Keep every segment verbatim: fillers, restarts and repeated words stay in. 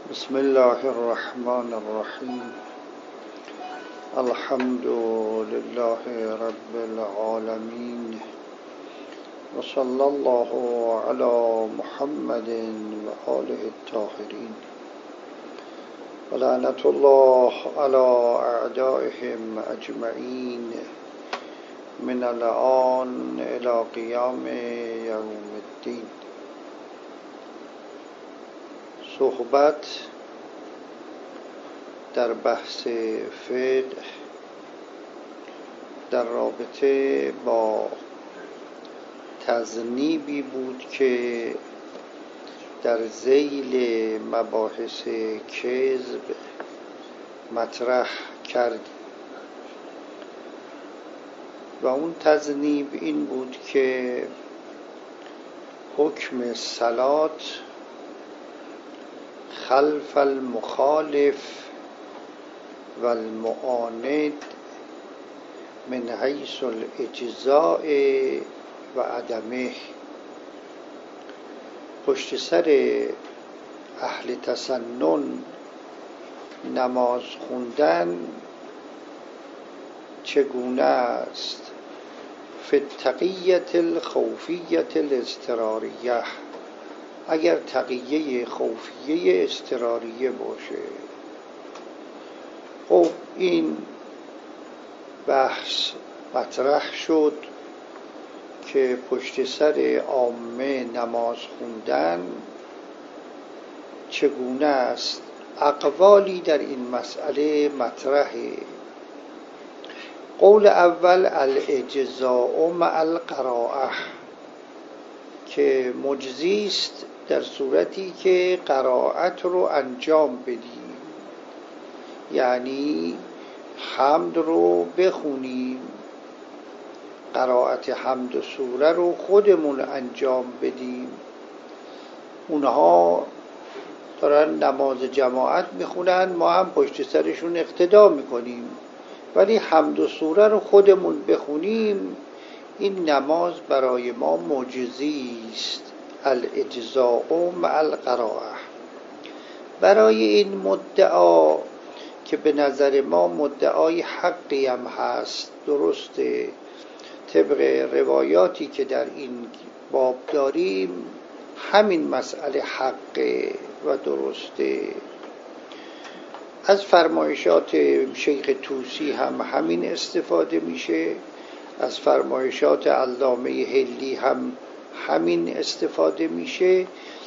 بسم الله الرحمن الرحیم. الحمد لله رب العالمین و صلی الله علی محمد و آله الطاهرین و لعنت الله علی اعدائهم اجمعین من الآن الی قیام یوم الدین. صحبت در بحث فقه در رابطه با تذنیبی بود که در ذیل مباحث کذب مطرح کردیم و اون تذنیب این بود که حکم صلات خلف المخالف و المعاند من حیث الاجزاء و عدمه، پشت سر اهل تسنن نماز خوندن چگونه است؟ فی التقیة الخوفیة الاضطراریه، اگر تقیه خوفیه اضطراریه باشه. خب این بحث مطرح شد که پشت سر عامه نماز خوندن چگونه است. اقوالی در این مسئله مطرحه. قول اول الاجزاء مع القراءه، که مجزی است در صورتی که قرائت رو انجام بدیم، یعنی حمد رو بخونیم، قرائت حمد و سوره رو خودمون انجام بدیم. اونها دارن نماز جماعت میخونن، ما هم پشت سرشون اقتدا میکنیم، ولی حمد و سوره رو خودمون بخونیم، این نماز برای ما معجزی است. الاجزاء مع القراءه. برای این مدعا که به نظر ما مدعای حقی هم هست، درسته، طبق روایاتی که در این باب داریم همین مسئله حقه و درسته. از فرمایشات شیخ طوسی هم همین استفاده میشه، از فرمایشات علامه حلی هم همین استفاده میشه.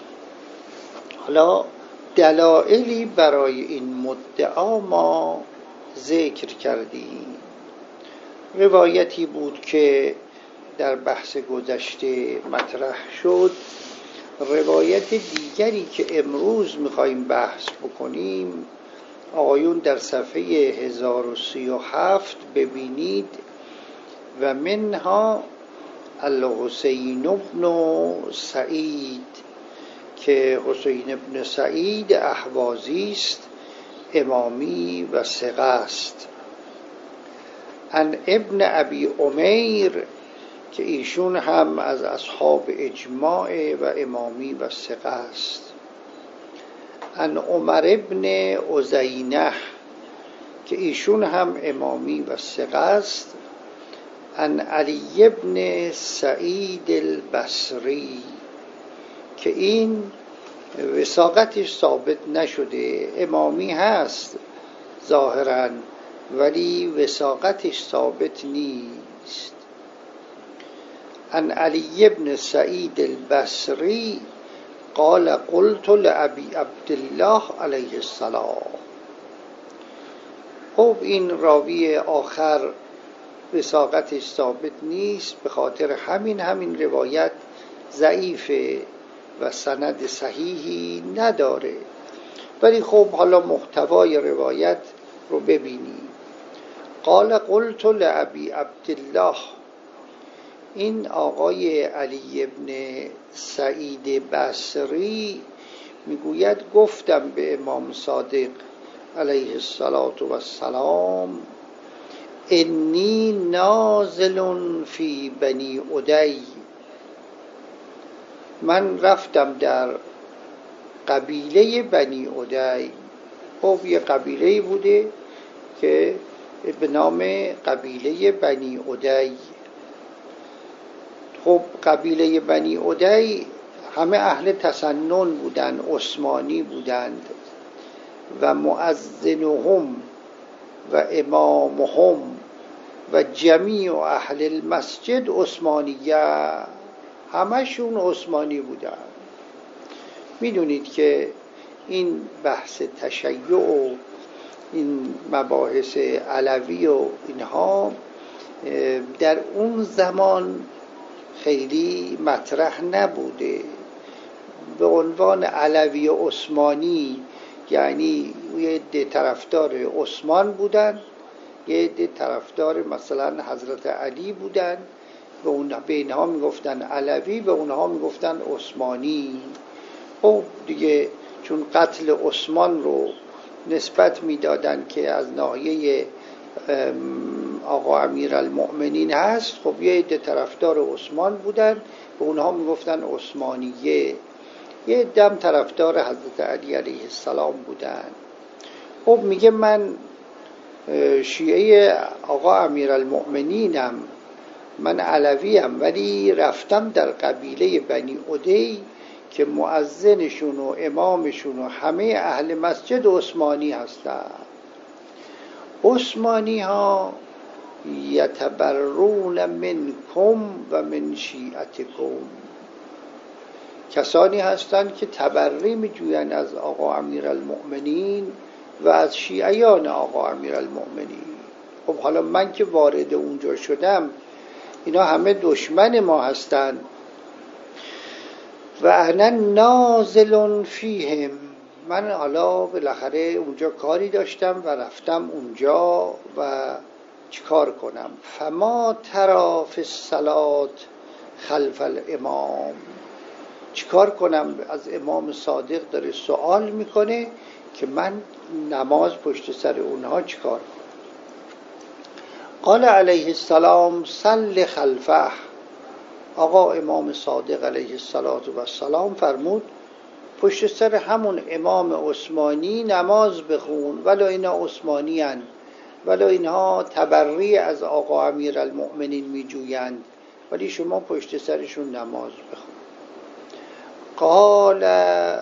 حالا دلایلی برای این مدعا ما ذکر کردیم. روایتی بود که در بحث گذشته مطرح شد. روایت دیگری که امروز میخواییم بحث بکنیم، آقایون در صفحه هزار و سی و هفت ببینید. و منها الحسین بن سعید، که حسین بن سعید اهوازی است، امامی و ثقه است. عن ابن ابی عمیر، که ایشون هم از اصحاب اجماع و امامی و ثقه است. عن عمر ابن عزینه، که ایشون هم امامی و ثقه است. عن علی ابن سعید البصری، که این وثاقتش ثابت نشده، امامی هست ظاهراً ولی وثاقتش ثابت نیست. عن علی ابن سعید البصری قال قلت لابی عبدالله علیه السلام. خب این راوی آخر وثاقتش ثابت نیست، به خاطر همین همین روایت ضعیفه و سند صحیحی نداره. ولی خب حالا محتوای روایت رو ببینیم. قال قلت لابی عبدالله، این آقای علی ابن سعید بصری میگوید گفتم به امام صادق علیه السلام انی نازل فی بنی عدی، من رفتم در قبیله بنی عدی. خب یه قبیله بوده که به نام قبیله بنی عدی. خب قبیله بنی عدی همه اهل تسنن بودند، عثمانی بودند و مؤذنهم و امامهم و جمیع اهل المسجد عثمانیه، همشون عثمانی بودند. میدونید که این بحث تشیع و این مباحث علوی و اینها در اون زمان خیلی مطرح نبوده. به عنوان علوی و عثمانی یعنی یه عده طرفدار عثمان بودن، یه عده طرفدار مثلا حضرت علی بودن، به اون به اینها میگفتن علوی، به اونها میگفتن عثمانی. خب دیگه چون قتل عثمان رو نسبت میدادن که از ناحیه آقا امیرالمؤمنین هست، خب یه عده طرفدار عثمان بودن، به اونها میگفتن عثمانیه. یه عده هم طرفدار حضرت علی علیه السلام بودن. خب میگه من شیعه آقا امیرالمؤمنینم، من علویم، ولی رفتم در قبیله بنی عدی که مؤذنشون و امامشون و همه اهل مسجد عثمانی هستن. عثمانی ها یتبرون منکم و من شیعتکم، کسانی هستند که تبری میجوین از آقا امیرالمؤمنین و از شیعیان آقا امیرالمؤمنین. خب حالا من که وارد اونجا شدم، اینا همه دشمن ما هستند و انا نازل فیهم، من حالا بالاخره اونجا کاری داشتم و رفتم اونجا و چیکار کنم. فما ترى فی الصلاة خلف الامام، چیکار کنم؟ از امام صادق داره سوال میکنه که من نماز پشت سر اونها چیکار کنم. قال علیه السلام صل خلفه، آقا امام صادق علیه السلام فرمود پشت سر همون امام عثمانی نماز بخون، ولو اینا عثمانی هن، ولو اینها تبری از آقا امیرالمؤمنین می جویند، ولی شما پشت سرشون نماز بخون. قال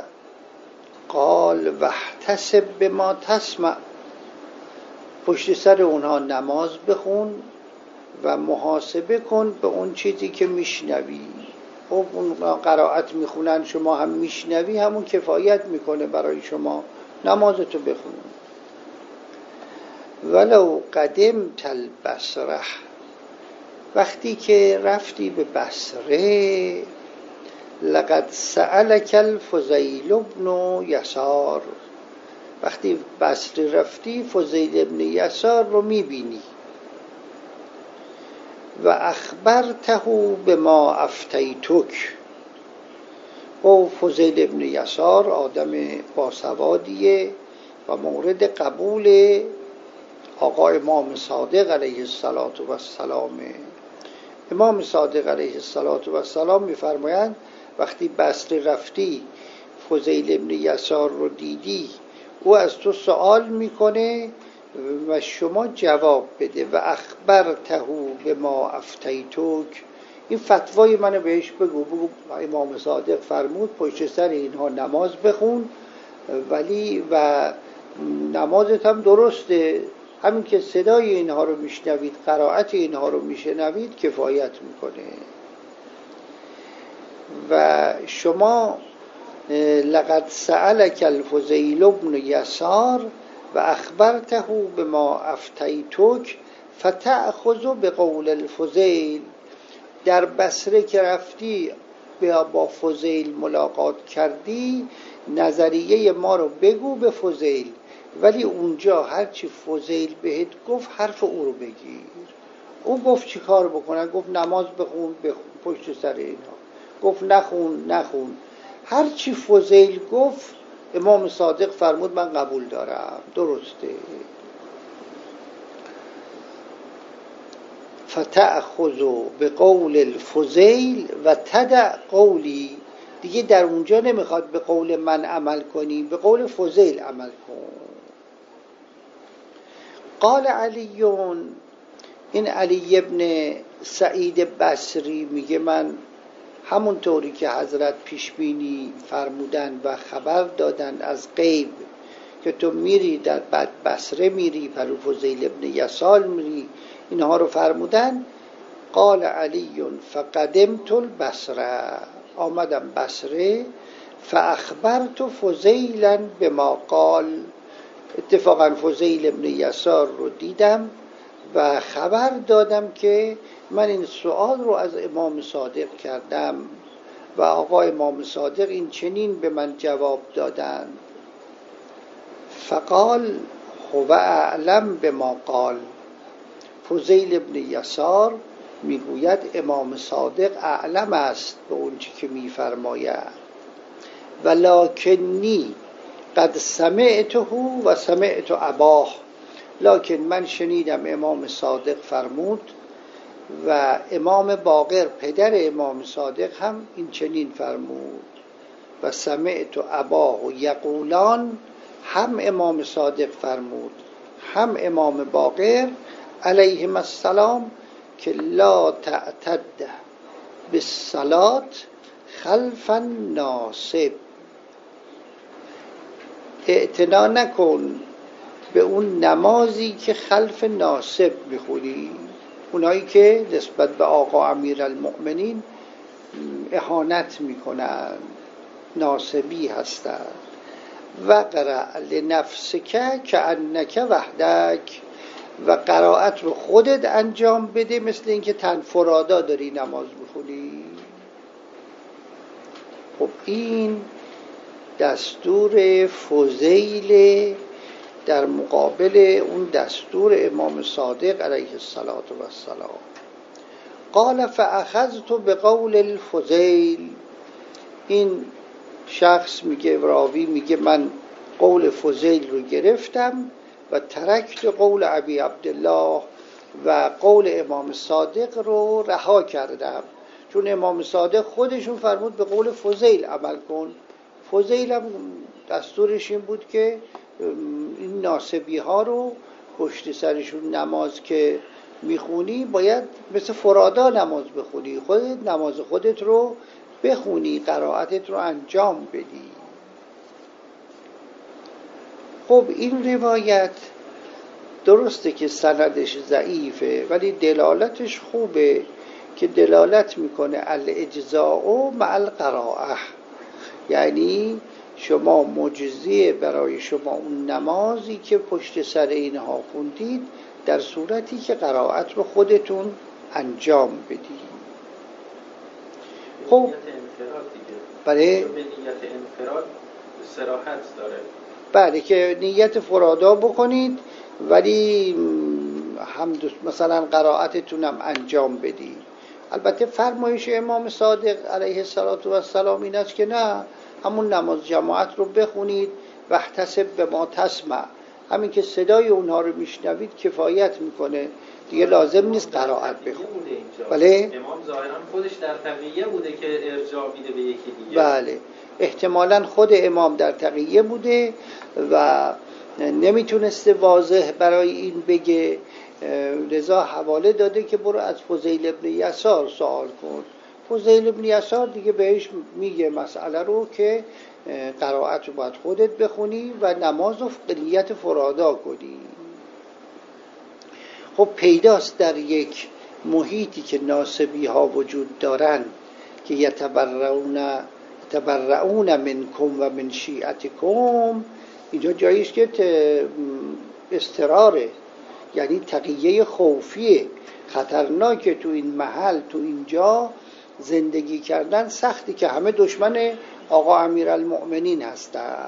قال واحتسب بما تسمع، پشت سر اونها نماز بخون و محاسبه کن به اون چیزی که میشنوی. خب اون قرائت میخونن، شما هم میشنوی، همون کفایت میکنه برای شما، نمازتو بخون. ولو قدمت البصره، وقتی که رفتی به بصره، لقد سألك الفضیل بن یسار، وقتی بصره رفتی فضیل ابن یسار رو میبینی. و اخبرته بما افتیتک، و فضیل ابن یسار آدم باسوادیه و مورد قبول آقا امام صادق علیه السلام. امام صادق علیه السلام میفرمایند وقتی بصره رفتی فضیل ابن یسار رو دیدی، او از تو سوال میکنه و شما جواب بده. و اخبرته بما افتیتک، این فتوای منو بهش بگو، بگو امام صادق فرمود پشت سر اینها نماز بخون، ولی و نمازت هم درسته، همین که صدای اینها رو میشنوید، قرائت اینها رو میشنوید کفایت میکنه. و شما لقد سألك الفضیل بن یسار و اخبرته بما افتیتک فتأخذ بقول الفضیل، در بصره که رفتی با فضیل ملاقات کردی، نظریه ما رو بگو به فضیل، ولی اونجا هرچی فضیل بهت گفت حرف او رو بگیر. او گفت چی کار بکنن؟ گفت نماز بخون، بخون پشت سر اینها. گفت نخون، نخون. هرچی فضیل گفت امام صادق فرمود من قبول دارم، درسته. فتأخذ بقول الفضیل و تدع قولی، دیگه در اونجا نمیخواد به قول من عمل کنی، به قول فضیل عمل کن. قال علیون، این علی ابن سعید بصری میگه من همونطوری که حضرت پیش بینی فرمودن و خبر دادن از غیب که تو میری در بعد بصره میری، پرو فضیل ابن یسال میری، اینها رو فرمودن. قال علیون فقدمت البصره، آمدم بصره، فاخبرت فضیلا بما قال، اتفاقا فضیل ابن یسار رو دیدم و خبر دادم که من این سوال رو از امام صادق کردم و آقا امام صادق این چنین به من جواب دادن. فقال هو اعلم بما قال، فضیل ابن یسار میگوید امام صادق اعلم است به اون چی که میفرماید، ولکنی قد سمعته و سمعت اباه، لکن من شنیدم امام صادق فرمود و امام باقر پدر امام صادق هم این چنین فرمود. و سمعت اباه و یقولان، هم امام صادق فرمود هم امام باقر علیهم السلام که لا تعتد بالصلاة خلف الناصب، اعتنا نکن به اون نمازی که خلف ناصب میخونی، اونایی که نسبت به آقا امیرالمؤمنین اهانت میکنن، ناصبی هستند. و قرأ لنفسک کأنک وحدک، و قرائت رو خودت انجام بده مثل اینکه تنفرادا داری نماز میخونی. خب این دستور فضیل در مقابل اون دستور امام صادق علیه السلام. قال فاخذت بقول الفضیل، این شخص میگه، راوی میگه من قول فضیل رو گرفتم و ترکت قول ابی عبدالله و قول امام صادق رو رها کردم، چون امام صادق خودشون فرمود به قول فضیل عمل کن. فضیل هم دستورش این بود که این ناصبی ها رو پشت سرشون نماز که میخونی باید مثل فرادا نماز بخونی، خودت نماز خودت رو بخونی، قرائتت رو انجام بدی. خب این روایت درسته که سندش ضعیفه ولی دلالتش خوبه که دلالت میکنه الاجزاء مع القراءه، یعنی شما مجزیه برای شما اون نمازی که پشت سر اینها خوندید در صورتی که قرائت رو خودتون انجام بدید. خب برای نیت انفراد صراحت داره، بله که نیت فرادا بکنید ولی هم مثلا قرائتتون هم انجام بدید. البته فرمایش امام صادق علیه السلام این است که نه، همون نماز جماعت رو بخونید و احتسب به ما تسمع، همین که صدای اونها رو میشنوید کفایت میکنه دیگه، لازم نیست قرائت بخونید. بله امام ظاهرا خودش در تقیه بوده که ارجاع میده به یکی دیگه. بله احتمالاً خود امام در تقیه بوده و نمیتونسته واضح برای این بگه، لذا حواله داده که برو از فضیل ابن یسار سوال کن. فضیل ابن یسار دیگه بهش میگه مسئله رو که قرائت رو باید خودت بخونی و نماز و نیت فرادا کنی. خب پیداست در یک محیطی که ناصبی ها وجود دارن که یتبرعون یتبرعون منکم و من شیعتکم، اینجا جاییست که استراره، یعنی تقیه خوفیه، خطرناکه تو این محل تو اینجا زندگی کردن سختی که همه دشمن آقا امیرالمؤمنین هستن.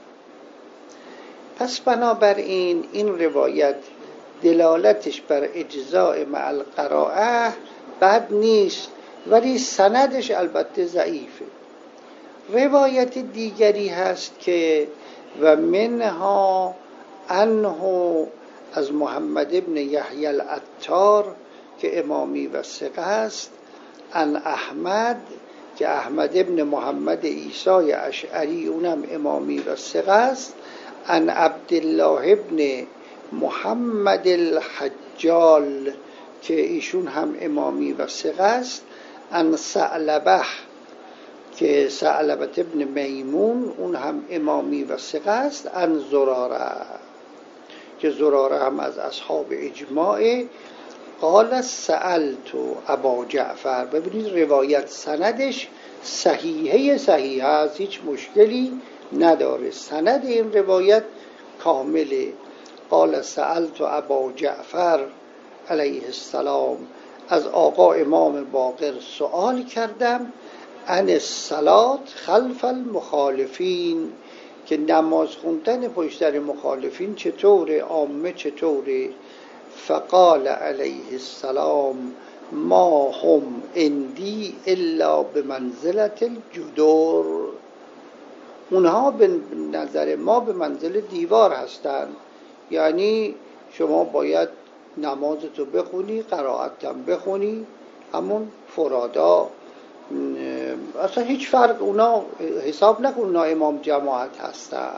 پس بنابراین این روایت دلالتش بر اجزاء مع القراءه بد نیست ولی سندش البته ضعیفه. روایت دیگری هست که و منها عنه از محمد ابن یحیی العطار که امامی و ثقه است، عن احمد که احمد ابن محمد عیسی اشعری اونم امامی و ثقه است، ان عبدالله ابن محمد الحجال که ایشون هم امامی و ثقه است، ان ثعلبه که ثعلبه ابن میمون اون هم امامی و ثقه است، ان زراره که زراره هم از اصحاب اجماع، قال سألت ابا جعفر. ببینید روایت سندش صحیحه صحیحه است، هیچ مشکلی نداره، سند این روایت کامله. قال سألت ابا جعفر علیه السلام، از آقا امام باقر سؤال کردم، عن الصلاة خلف المخالفین، که نماز خوندن پشت سر مخالفین چطوره، عامه چطوره. فقال علیه السلام ما هم عندی الا بمنزلة الجدر، اونها به نظر ما به منزل دیوار هستند، یعنی شما باید نمازتو بخونی، قرائتم بخونی، همون فرادا، اصلا هیچ فرق، اونا حساب نکن اونا امام جماعت هستن.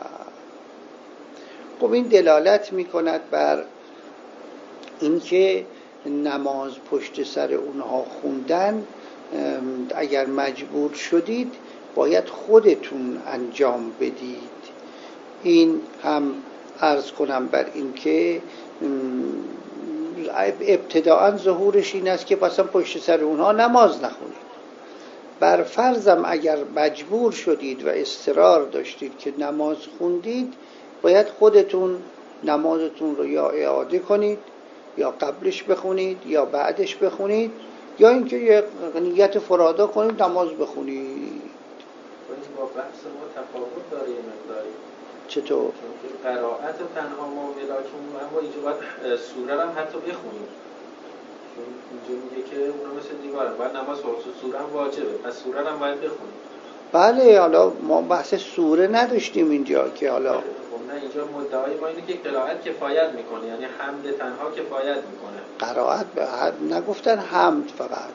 خب این دلالت میکند بر اینکه نماز پشت سر اونها خوندن اگر مجبور شدید باید خودتون انجام بدید. این هم عرض کنم بر اینکه ابتداءً ظهورش این است که مثلا پشت سر اونها نماز نخونید. بر فرضم اگر مجبور شدید و اضطرار داشتید که نماز خوندید، باید خودتون نمازتون رو یا اعاده کنید یا قبلش بخونید یا بعدش بخونید، یا اینکه یه نیت فرادا کنید نماز بخونید. با بحث ما تفاوت داره یه مقداری. چطور؟ چون قرائت تنها ما ولاکون اما اینجا باید سوره هم حتی بخونیم، چون اینجا میگه که اونا مثل دیواره، باید نماز خصوص سوره هم واجبه، پس سوره هم باید بخونیم. بله، حالا ما بحث سوره نداشتیم اینجا که حالا خب نه، اینجا مدعای ما اینه که قرائت کفایت میکنه، یعنی حمد تنها کفایت میکنه. قرائت نگفتن حمد، فقط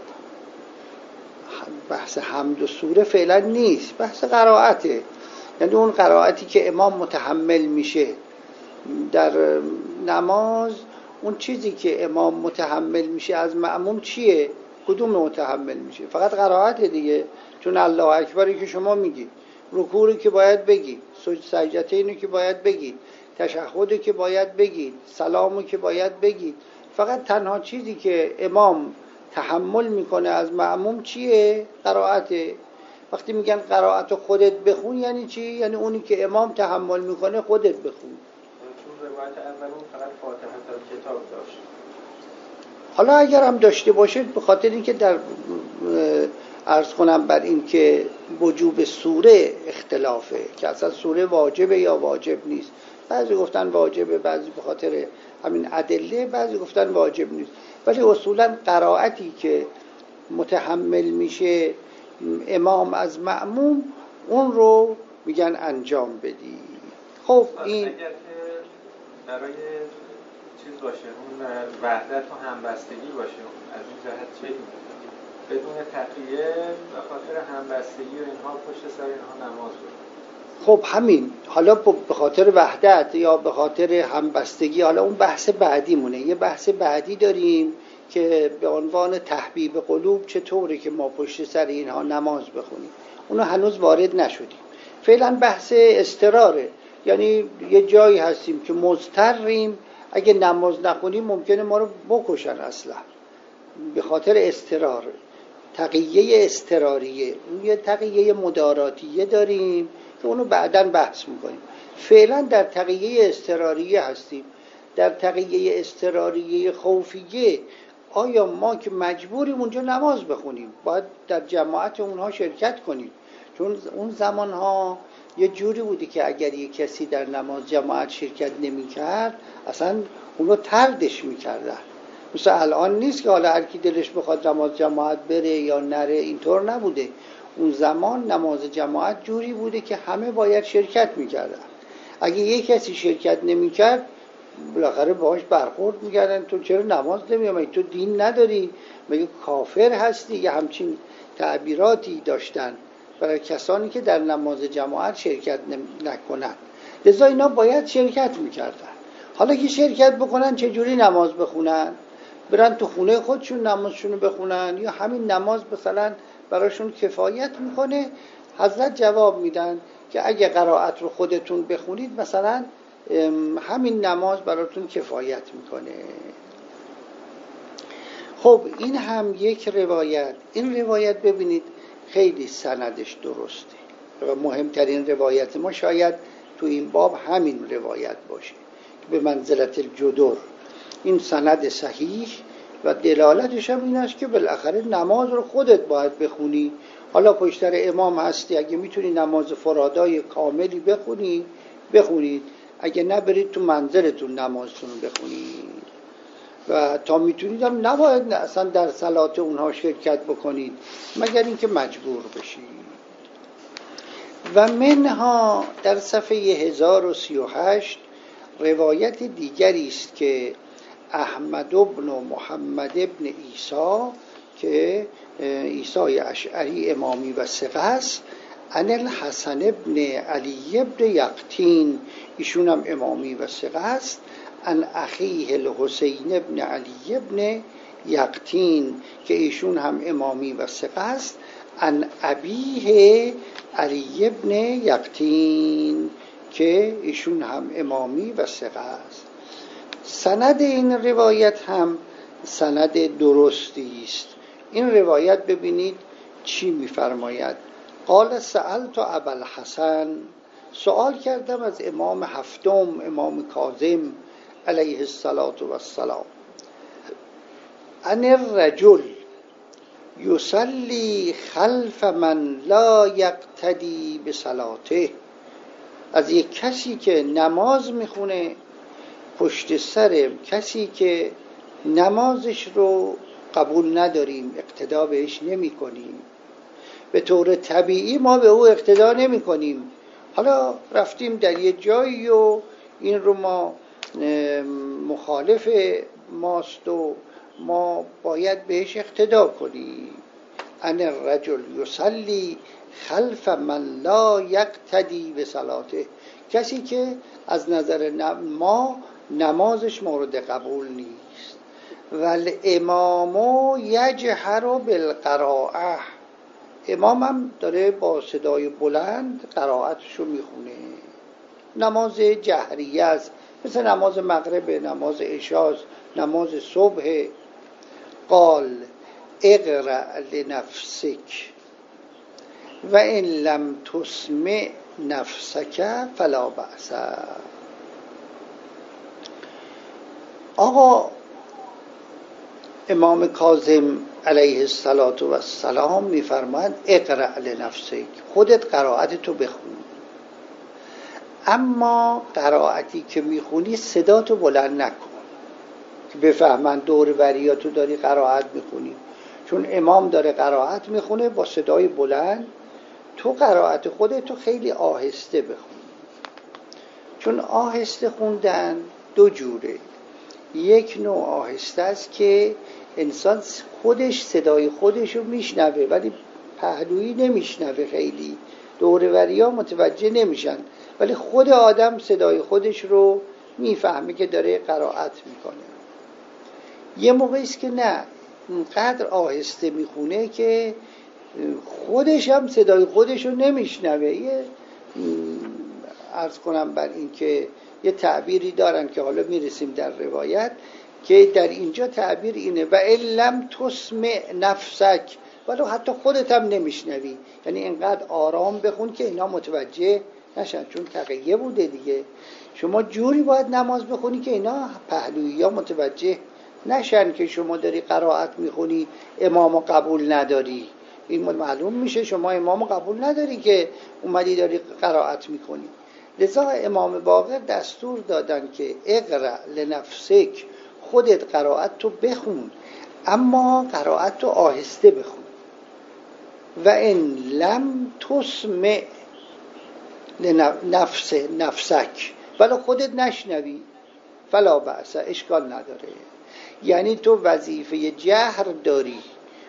بحث حمد و سوره فعلا نیست، بحث قرائته، یعنی اون قرائتی که امام متحمل میشه در نماز، اون چیزی که امام متحمل میشه از مأموم چیه؟ کدوم متحمل میشه؟ فقط قرائت دیگه، چون الله اکبری که شما میگید، رکوعی که باید بگید، سجدتینی که باید بگید، تشهدی که باید بگید، سلامو که باید بگید، فقط تنها چیزی که امام تحمل میکنه از مأموم چیه؟ قرائته. وقتی میگن قرائت خودت بخون یعنی چی؟ یعنی اونی که امام تحمل میکنه خودت بخون. چون روایت اولون فقط فاتحه کتاب داشت. حالا اگر هم داشته باشید، به خاطر اینکه در عرض کنم بر این که وجوب سوره اختلافه، که اصلا سوره واجبه یا واجب نیست، بعضی گفتن واجبه، بعضی به خاطر همین ادله، بعضی گفتن واجب نیست، ولی اصولا قرائتی که متحمل میشه امام از مأموم اون رو میگن انجام بدی. خب این اگر که برای چیز باشه، اون وحدت و همبستگی باشه، از این جهت چه بدون تقیه به خاطر همبستگی و اینها پشت سر اینها نماز بخونه. خب همین، حالا به خاطر وحدت یا به خاطر همبستگی، حالا اون بحث بعدی مونه. یه بحث بعدی داریم که به عنوان تحبیب قلوب چطوره که ما پشت سر اینها نماز بخونیم، اونو هنوز وارد نشدیم. فعلا بحث اضطراره، یعنی یه جایی هستیم که مضطریم، اگه نماز نخونیم ممکنه ما رو بکشن، اصلا به خاطر اضطرار، تقیه اضطراریه. یه تقیه مداراتیه داریم که اونو بعداً بحث میکنیم. فعلا در تقیه اضطراریه هستیم. در تقیه اضطراریه خوفیه آیا ما که مجبوریم اونجا نماز بخونیم باید در جماعت اونها شرکت کنیم؟ چون اون زمانها یه جوری بودی که اگر یک کسی در نماز جماعت شرکت نمی کرد اصلا اونو طردش میکردن. مثل الان نیست که حالا هر کی دلش بخواد نماز جماعت بره یا نره، اینطور نبوده. اون زمان نماز جماعت جوری بوده که همه باید شرکت میکردن. اگه یک کسی شرکت نمیکرد بالاخره باهاش برخورد میکردن، تو چرا نماز نمیای؟ تو دین نداری؟ مگه کافر هستی؟ یا همچین تعبیراتی داشتن برای کسانی که در نماز جماعت شرکت نکنند. لذا اینا باید شرکت میکردن. حالا که شرکت بکنن چجوری نماز بخونن؟ برن تو خونه خودشون نمازشونو بخونن یا همین نماز مثلا براشون کفایت میکنه؟ حضرت جواب میدن که اگه قرائت رو خودتون بخونید مثلا همین نماز براتون کفایت میکنه. خب این هم یک روایت. این روایت ببینید خیلی سندش درسته و مهمترین روایت ما شاید تو این باب همین روایت باشه که به منزلت الجدر. این سند صحیح و دلالتش هم این است که بالاخره نماز رو خودت باید بخونی. حالا پشتر امام هستی، اگه میتونی نماز فرادای کاملی بخونی بخونید، اگه نه برید تو منزلتون نمازتون رو بخونید و تا میتونید هم نباید اصلا در صلات اونها شرکت بکنید مگر اینکه مجبور بشید. و منها در صفحه هزار و سی و هشت روایت دیگری است که احمد ابن محمد ابن عیسی که عیسی اشعری امامی و ثقه است، عن الحسن ابن علی ابن یقطین، ایشون هم امامی و ثقه است، عن اخیه الحسین ابن علی ابن یقطین که ایشون هم امامی و ثقه است، عن ابیه علی ابن یقطین که ایشون هم امامی و ثقه است. سند این روایت هم سند درستی است. این روایت ببینید چی می‌فرماید. قال سألت ابا الحسن، سوال کردم از امام هفتم امام کاظم علیه الصلاة و السلام، ان الرجل یصلی خلف من لا یقتدی بصلاته، از یک کسی که نماز میخونه پشت سر کسی که نمازش رو قبول نداریم، اقتدا بهش نمی کنیم. به طور طبیعی ما به او اقتدا نمی کنیم. حالا رفتیم در یه جایی و این رو ما مخالف ماست و ما باید بهش اقتدا کنیم. ان الرجل یصلی خلف من لا یقتدی بصلاته، کسی که از نظر ما نمازش مورد قبول نیست. والامام یجهر بالقراءه، امام هم داره با صدای بلند قرائتشو میخونه. نماز جهریه است، مثل نماز مغرب، نماز عشاء، نماز صبح. قال اقرأ لنفسک و ان لم تسمع نفسک فلا بأس. آقا امام کاظم علیه الصلاة و السلام میفرماید اقرأ لنفسک، خودت قرائتتو بخون، اما قرائتی که میخونی صداتو بلند نکن که بفهمن دور بریاتو داری قرائت میخونی. چون امام داره قرائت میخونه با صدای بلند، تو قرائت خودتو خیلی آهسته بخون. چون آهسته خوندن دو جوره. یک نوع آهسته است که انسان خودش صدای خودش رو میشنوه ولی پهلویی نمیشنوه، خیلی دوروریا متوجه نمیشن، ولی خود آدم صدای خودش رو میفهمه که داره قرائت میکنه. یه موقعی است که نه، اونقدر آهسته میخونه که خودش هم صدای خودش رو نمیشنوه. یه عرض کنم بر این که یه تعبیری دارن که حالا میرسیم در روایت که در اینجا تعبیر اینه و ان لم تسمع نفسک، ولی حتی خودت هم نمیشنوی. یعنی اینقدر آرام بخون که اینا متوجه نشن، چون تقیه بوده دیگه. شما جوری باید نماز بخونی که اینا پهلویی ها متوجه نشن که شما داری قرائت میخونی امامو قبول نداری. این معلوم میشه شما امامو قبول نداری که اومدی داری قرائت میکنی. لذا امام باقر دستور دادن که اقرأ لنفسک، خودت قرائت تو بخون اما قرائت تو آهسته بخون. و ان لم تسمع لنفس نفسک، ولی خودت نشنوی فلا بأس، اشکال نداره. یعنی تو وظیفه جهر داری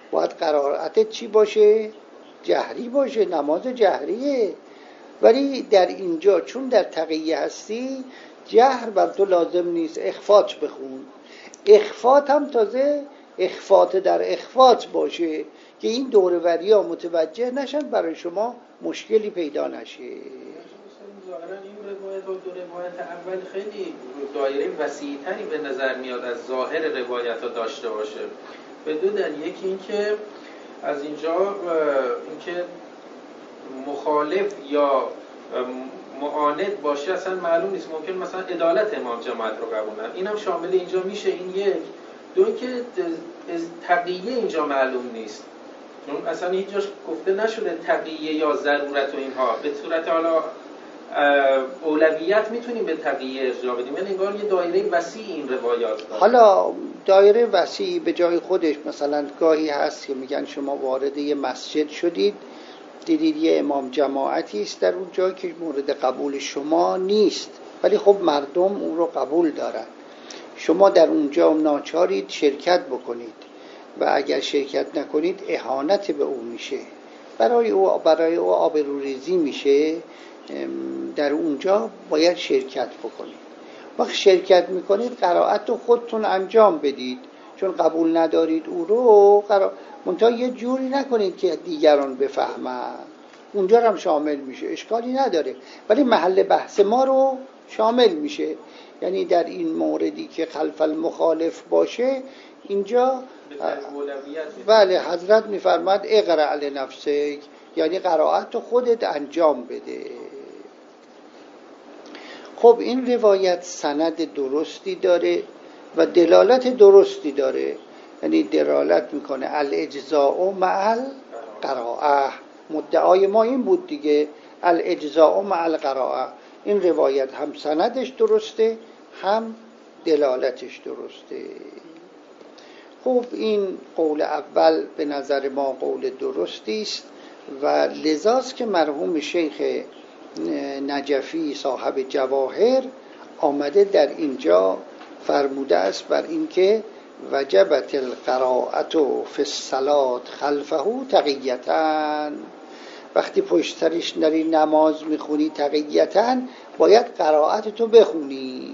باید قرائتت چی باشه؟ جهری باشه، نماز جهریه. ولی در اینجا چون در تقیه هستی جهر بر تو لازم نیست، اخفات بخون. اخفات هم تازه اخفات در اخفات باشه که این دوروری ها متوجه نشن، برای شما مشکلی پیدا نشه. ظاهرا این روایت و دو روایت اول خیلی دایره وسیع‌تری به نظر میاد از ظاهر روایت ها داشته باشه. به دو دلیل، یکی این که از اینجا اینکه مخالف یا معاند باشه اصلا معلوم نیست، ممکن مثلا عدالت امام جماعت رو قبولن، اینم شامل اینجا میشه. این یک. دو اینکه تقیه اینجا معلوم نیست، چون اصلا هیچ جاش گفته نشده تقیه یا ضرورت و اینها. به صورت حالا اولویت میتونیم به تقیه ارجاع بدیم، ولی انگار یه دایره وسیع این روایات داره. حالا دایره وسیع به جای خودش، مثلا گاهی هست که میگن شما وارد یه مسجد شدید، دیدید یه امام جماعتی است در اون جایی که مورد قبول شما نیست، ولی خب مردم اون رو قبول دارن. شما در اونجا ناچارید شرکت بکنید و اگر شرکت نکنید اهانت به او میشه، برای او برای او آبروریزی میشه. در اونجا باید شرکت بکنید. وقت شرکت میکنید قرائت رو خودتون انجام بدید، چون قبول ندارید او رو قرار... منتها یه جوری نکنید که دیگران بفهمن. اونجا هم شامل میشه، اشکالی نداره، ولی محل بحث ما رو شامل میشه. یعنی در این موردی که خلف المخالف باشه اینجا بله حضرت میفرماد اقرأ لنفسک، یعنی قرائت رو خودت انجام بده. خب این روایت سند درستی داره و دلالت درستی داره، یعنی دلالت میکنه الاجزاء مع القراءه. مدعای ما این بود دیگه، الاجزاء مع القراءه. این روایت هم سندش درسته هم دلالتش درسته. خب این قول اول به نظر ما قول درستی است و لذاست که مرحوم شیخ نجفی صاحب جواهر آمده در اینجا فرموده است بر اینکه وجبت القراءة فی الصلاة خلفه تقیةً. وقتی پشت سرش نری نماز میخونی تقیةً باید قرائت تو بخونی.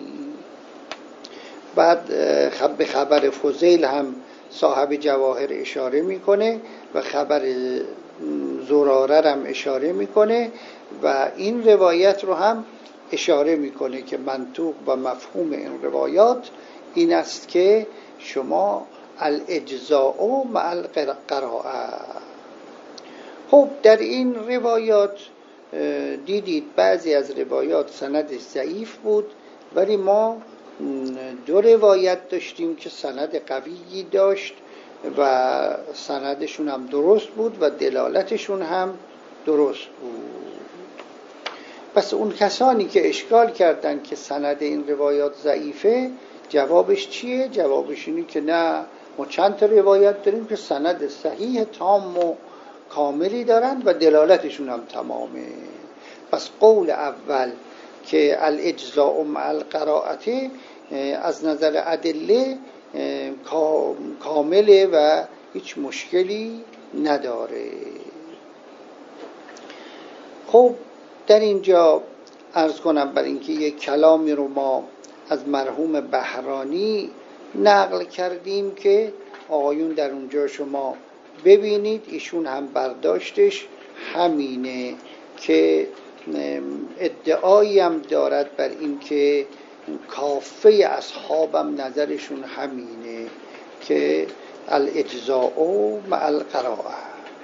بعد به خبر فضیل هم صاحب جواهر اشاره میکنه و خبر زراره هم اشاره میکنه و این روایت رو هم اشاره میکنه که منطوق و مفهوم این روایات این است که شما الاجزاء مع القراءه. خب در این روایات دیدید بعضی از روایات سندش ضعیف بود، ولی ما دو روایت داشتیم که سند قویی داشت و سندشون هم درست بود و دلالتشون هم درست بود. پس اون کسانی که اشکال کردن که سند این روایات ضعیفه، جوابش چیه؟ جوابش اینه که نه، ما چند تا روایت داریم که سند صحیح تام و کاملی دارن و دلالتشون هم تمامه. پس قول اول که الاجزاء مع القراءة از نظر ادله کامله و هیچ مشکلی نداره. خب در اینجا عرض کنم بر اینکه یک کلامی رو ما از مرحوم بهرانی نقل کردیم که آقایون در اونجا شما ببینید ایشون هم برداشتش همینه که ادعایی هم دارد بر این که کافه اصحابم نظرشون همینه که الاجزاء مع القراءه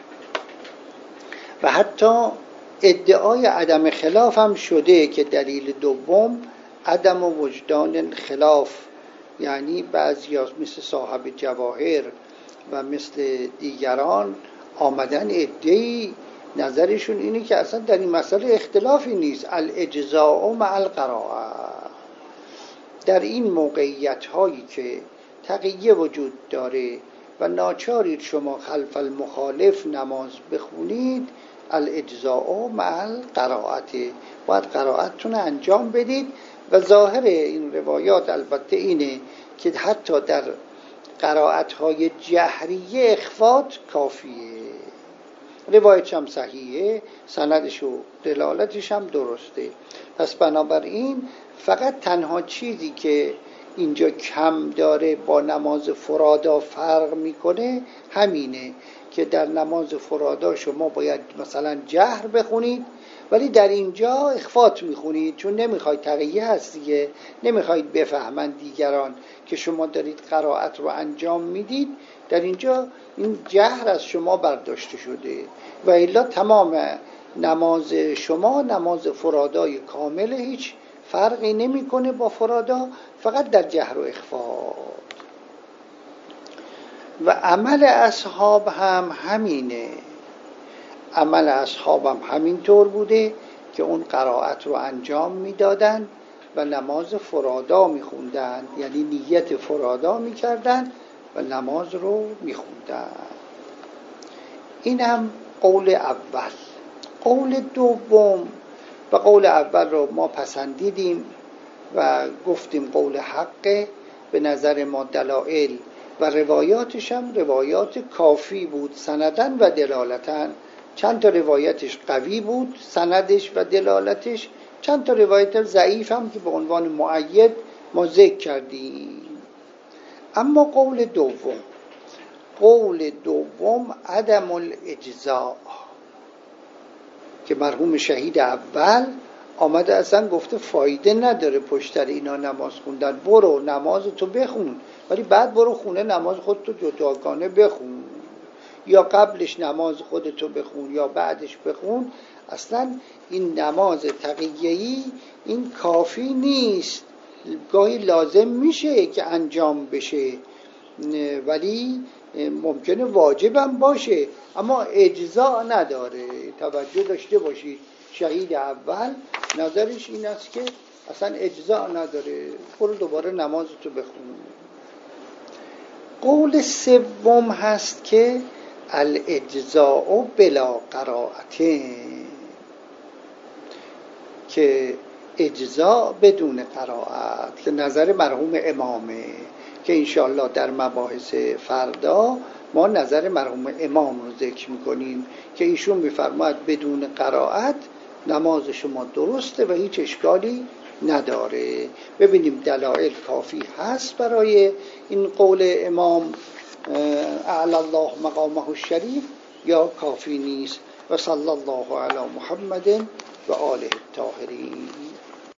و حتی ادعای عدم خلاف هم شده که دلیل دوم عدم وجدان خلاف، یعنی بعضی از مثل صاحب جواهر و مثل دیگران آمدن ادعی نظرشون اینه که اصلا در این مسئله اختلافی نیست، الاجزاء مع القراءه. در این موقعیت هایی که تقیه وجود داره و ناچارید شما خلف المخالف نماز بخونید، الاجزاء مع القراءه، باید قرائتتون انجام بدید. و ظاهر این روایات البته اینه که حتی در قرائت‌های جهریه اخفات کافیه. روایتش هم صحیحه، سندش و دلالتش هم درسته. پس بنابراین فقط تنها چیزی که اینجا کم داره با نماز فرادا فرق میکنه همینه که در نماز فرادا شما باید مثلا جهر بخونید، ولی در اینجا اخفات میخونید، چون نمیخواید تقیه هست دیگه، نمیخواید بفهمن دیگران که شما دارید قرائت رو انجام میدید. در اینجا این جهر از شما برداشته شده و الا تمام نماز شما نماز فرادای کامل، هیچ فرقی نمیکنه با فرادا، فقط در جهر و اخفات. و عمل اصحاب هم همینه، عمل اصحاب هم همینطور بوده که اون قرائت رو انجام میدادن و نماز فرادا میخوندن، یعنی نیت فرادا میکردن و نماز رو میخوندن. این هم قول اول. قول دوم و قول اول رو ما پسندیدیم و گفتیم قول حقه، به نظر ما دلائل و روایاتش هم روایات کافی بود سندن و دلالتن. چند تا روایتش قوی بود سندش و دلالتش، چند تا روایت ضعیف هم که به عنوان مؤید ما ذکر کردیم. اما قول دوم، قول دوم عدم الاجزاء، که مرحوم شهید اول آمده اصلا گفته فایده نداره پشتر اینا نماز خوندن، برو نماز تو بخون ولی بعد برو خونه نماز خودتو جداگانه بخون، یا قبلش نماز خودتو بخون یا بعدش بخون. اصلا این نماز تقیه‌ای این کافی نیست، گاهی لازم میشه که انجام بشه ولی ممکنه واجبم باشه اما اجزا نداره. توجه داشته باشید شهید اول نظرش این است که اصلا اجزا نداره، برو دوباره نمازتو بخون. قول سوم هست که الاجزاء بلا قرائته، که اجزا بدون قرائت، که نظر مرحوم امامه، که انشاءالله در مباحث فردا ما نظر مرحوم امام رو ذکر میکنیم که ایشون میفرماید بدون قرائت نماز شما درسته و هیچ اشکالی نداره. ببینیم دلائل کافی هست برای این قول امام اعلی الله مقامه الشریف یا کافی نیست. و صلی الله علی محمد و آله الطاهرین.